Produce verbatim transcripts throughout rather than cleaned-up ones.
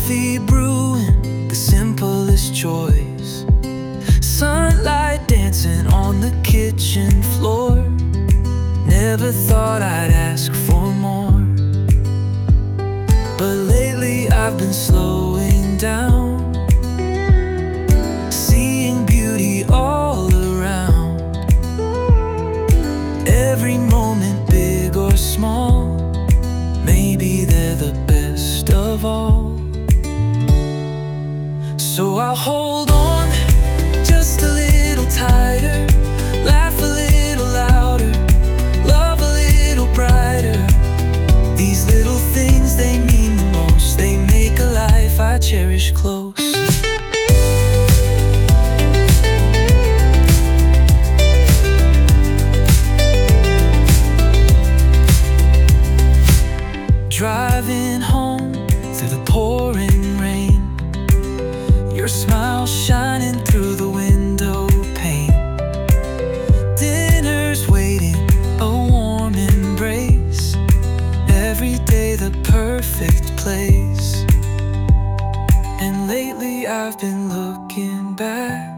coffee brewing, the simplest choice. Sunlight dancing on the kitchen floor. Never thought I'd ask for more, but lately I've been slowing down, seeing beauty all around. Every moment, big or small, maybe they're the best of all. So I'll hold on just a little tighter, laugh a little louder, love a little brighter. These little things, they mean the most. They make a life I cherish close. Driving home through the pouring rain, your smile shining through the window pane. Dinner's waiting, a warm embrace. Every day the perfect place. And lately I've been looking back,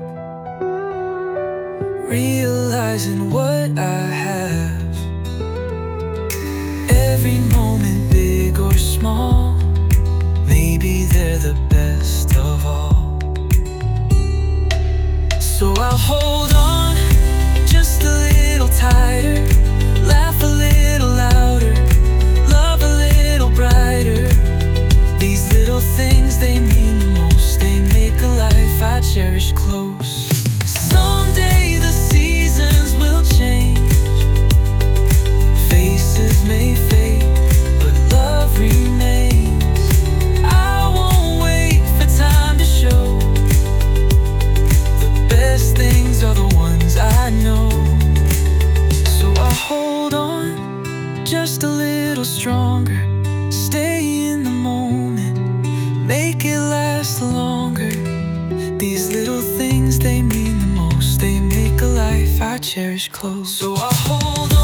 realizing what I have. Every moment, big or small, maybe they're the best of all. So I'll hold on just a little tighter, laugh a little louder, love a little brighter. These little things, they mean the most. They make a life I cherish close. Someday the seasons will change, faces may fade, but love remains. I won't wait for time to show. The best things are the ones I know. So I'll hold on just a little stronger, stay in the moment, make it last longer. These little things, they mean the most. They make a life I cherish close. So I'll hold on